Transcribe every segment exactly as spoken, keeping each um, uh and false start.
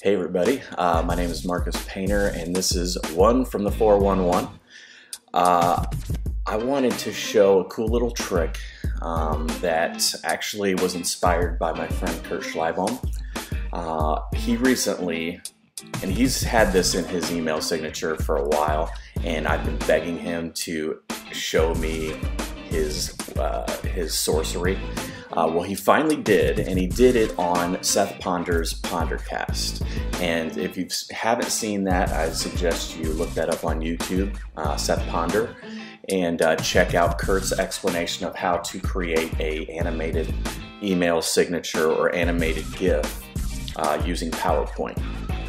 Hey everybody, uh, my name is Marcus Painter and this is one from the four one one. Uh, I wanted to show a cool little trick um, that actually was inspired by my friend Kurt Schleibaum. Uh, he recently, and he's had this in his email signature for a while, and I've been begging him to show me his, uh, his sorcery. Uh, well, he finally did, and he did it on Seth Ponder's Pondercast. And if you haven't seen that, I suggest you look that up on YouTube, uh, Seth Ponder, and uh, check out Kurt's explanation of how to create a animated email signature or animated GIF uh, using PowerPoint.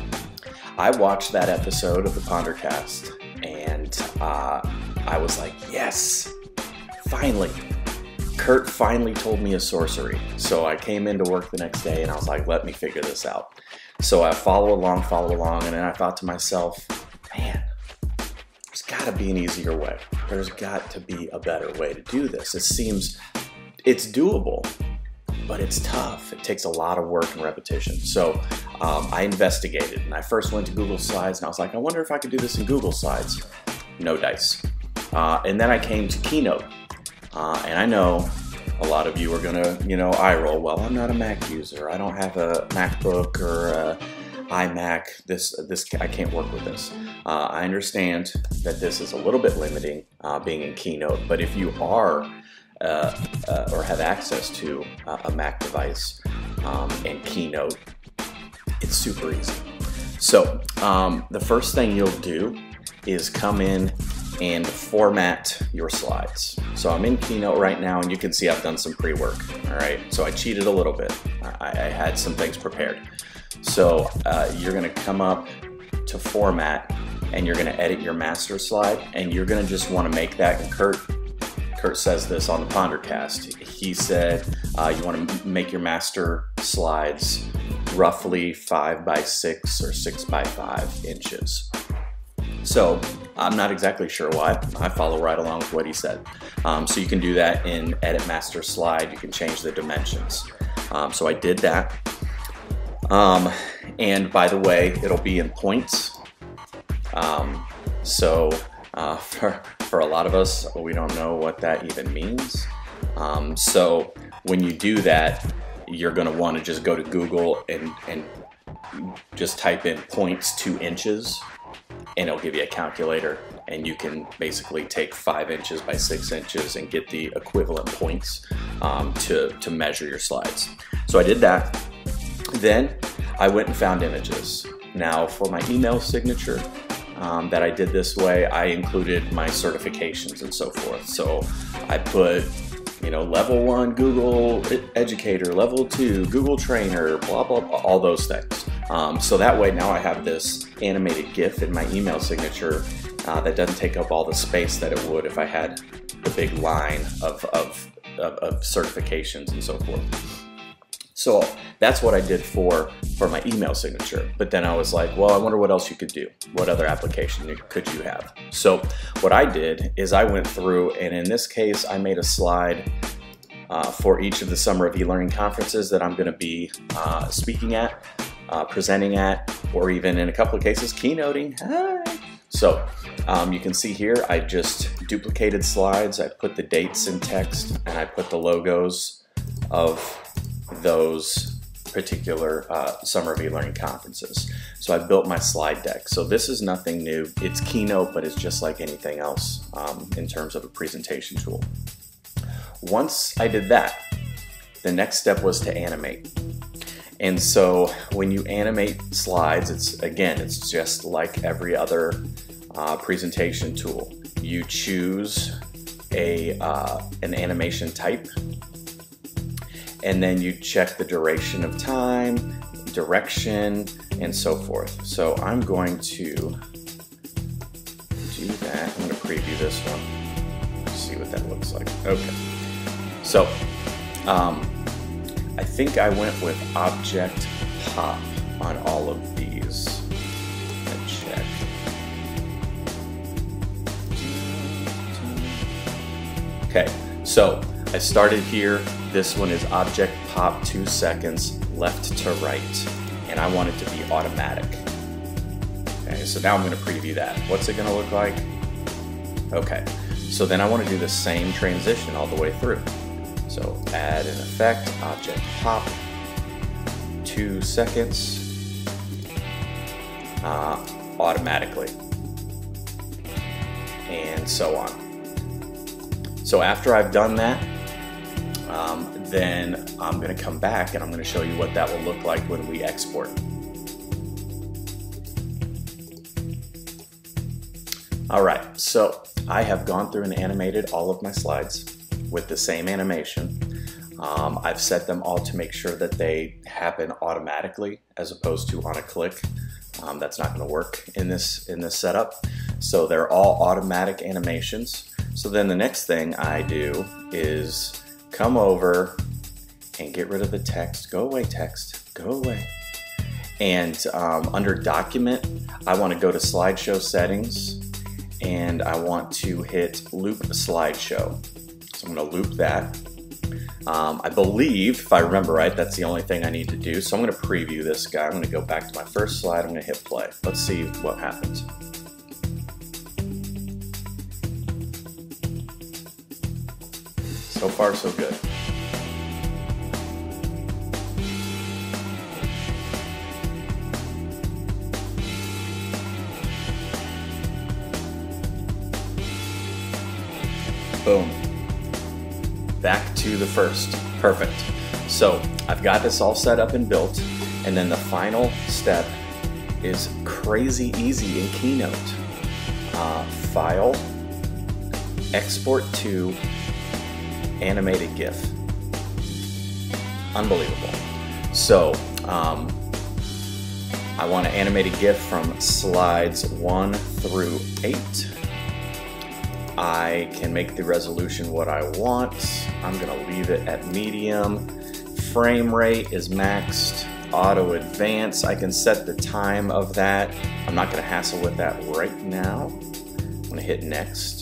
I watched that episode of the Pondercast, and uh, I was like, yes, finally. Kurt finally told me a sorcery. So I came into work the next day and I was like, let me figure this out. So I follow along, follow along, and then I thought to myself, man, there's gotta be an easier way. There's got to be a better way to do this. It seems, it's doable, but it's tough. It takes a lot of work and repetition. So um, I investigated, and I first went to Google Slides and I was like, I wonder if I could do this in Google Slides. No dice. Uh, and then I came to Keynote. Uh, and I know a lot of you are gonna, you know, eye roll. Well, I'm not a Mac user. I don't have a MacBook or a iMac. This, this, I can't work with this. Uh, I understand that this is a little bit limiting, uh, being in Keynote. But if you are uh, uh, or have access to uh, a Mac device um, and Keynote, it's super easy. So um, the first thing you'll do is come in and format your slides. So I'm in Keynote right now, and you can see I've done some pre-work, all right? So I cheated a little bit. I, I had some things prepared. So uh, you're gonna come up to format, and you're gonna edit your master slide, and you're gonna just wanna make that, and Kurt, Kurt says this on the Pondercast. He said uh, you wanna make your master slides roughly five by six or six by five inches. So I'm not exactly sure why. I follow right along with what he said. Um, so you can do that in Edit Master Slide. You can change the dimensions. Um, so I did that. Um, and by the way, it'll be in points. Um, so uh, for, for a lot of us, we don't know what that even means. Um, so when you do that, you're gonna wanna just go to Google and, and just type in points two inches. And it'll give you a calculator, and you can basically take five inches by six inches and get the equivalent points um, to, to measure your slides. So I did that. Then I went and found images. Now for my email signature um, that I did this way, I included my certifications and so forth. So I put, you know, level one Google educator, level two Google trainer, blah, blah, blah, all those things. Um, so that way now I have this animated GIF in my email signature uh, that doesn't take up all the space that it would if I had the big line of, of, of, of certifications and so forth. So that's what I did for, for my email signature. But then I was like, well, I wonder what else you could do. What other application could you have? So what I did is I went through, and in this case, I made a slide uh, for each of the Summer of eLearning conferences that I'm gonna be uh, speaking at, uh, presenting at, or even in a couple of cases, keynoting. Hi. So um, you can see here, I just duplicated slides. I put the dates in text, and I put the logos of those particular uh, Summer of eLearning conferences. So I built my slide deck. So this is nothing new. It's Keynote, but it's just like anything else um, in terms of a presentation tool. Once I did that, the next step was to animate. And so when you animate slides, it's again, it's just like every other uh, presentation tool. You choose a uh, an animation type, and then you check the duration of time, direction, and so forth. So I'm going to do that. I'm going to preview this one, see what that looks like. Okay. So um, I think I went with Object Pop on all of these. Let's check. Okay, so I started here. This one is Object Pop two seconds left to right. and I want it to be automatic. Okay, so now I'm going to preview that. What's it going to look like? Okay, so then I want to do the same transition all the way through. So add an effect, object pop, two seconds, uh, automatically, and so on. So after I've done that, um, then I'm going to come back and I'm going to show you what that will look like when we export. All right, so I have gone through and animated all of my slides with the same animation. Um, I've set them all to make sure that they happen automatically as opposed to on a click. Um, that's not going to work in this in this setup. So they're all automatic animations. So then the next thing I do is come over and get rid of the text. Go away, text. Go away. And um, under Document, I want to go to Slideshow Settings, and I want to hit Loop Slideshow. So I'm going to loop that. Um, I believe, if I remember right, that's the only thing I need to do. So I'm going to preview this guy. I'm going to go back to my first slide. I'm going to hit play. Let's see what happens. So far, so good. Boom. Back to the first. Perfect. So I've got this all set up and built, and then the final step is crazy easy in Keynote. Uh, file, export to animated GIF. Unbelievable. So um, I want to animate a GIF from slides one through eight. I can make the resolution what I want. I'm going to leave it at medium. Frame rate is maxed. Auto advance, I can set the time of that. I'm not going to hassle with that right now. I'm going to hit next.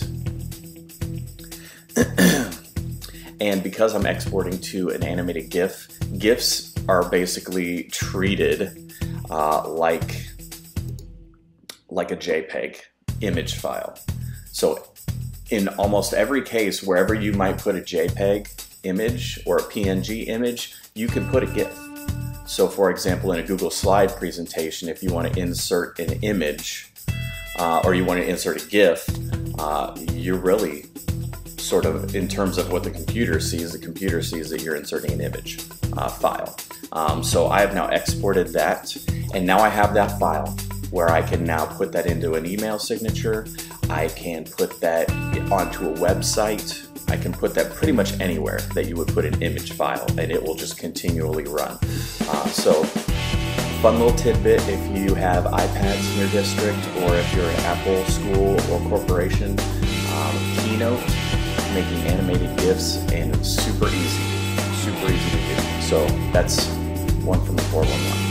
And because I'm exporting to an animated GIF, GIFs are basically treated uh, like, like a JPEG image file. So in almost every case, wherever you might put a JPEG image or a P N G image, you can put a GIF. So for example, in a Google Slide presentation, if you want to insert an image uh, or you want to insert a GIF, uh, you're really sort of, in terms of what the computer sees, the computer sees that you're inserting an image uh, file. Um, so I have now exported that, and now I have that file where I can now put that into an email signature. I can put that onto a website. I can put that pretty much anywhere that you would put an image file, and it will just continually run. Uh, so, fun little tidbit if you have iPads in your district, or if you're an Apple school or corporation, um, Keynote, making animated GIFs, and super easy, super easy to do. So that's one from the four one one.